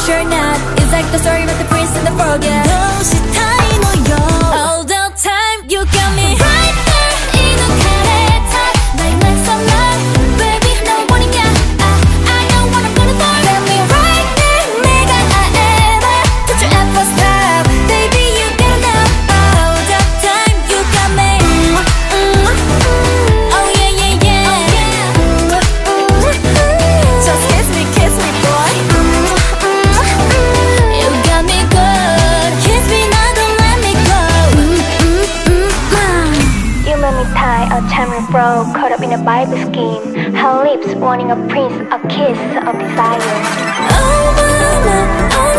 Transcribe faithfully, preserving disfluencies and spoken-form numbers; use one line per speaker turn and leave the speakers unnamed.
sure not. It's like the story about the prince and the frog, yeah. All the time you got me right there in the careta. Like my summer, baby, 너 원이냐? I, I know what I'm gonna for. Let me right there, 내가 ever. Don't you ever stop, baby, you gotta know. All the time you got me. Mm, mm, mm. Oh yeah, yeah, yeah. Oh, yeah. Mm, mm, mm. Just kiss me, kiss me, boy. Mm, mm, mm. You got me good. Kiss me now, don't let me go. Mm, mm, mm, mm.
You made me tie a tamarind fro, caught up in a Bible scheme. Her lips wanting a prince, a kiss of desire.
Oh mama, oh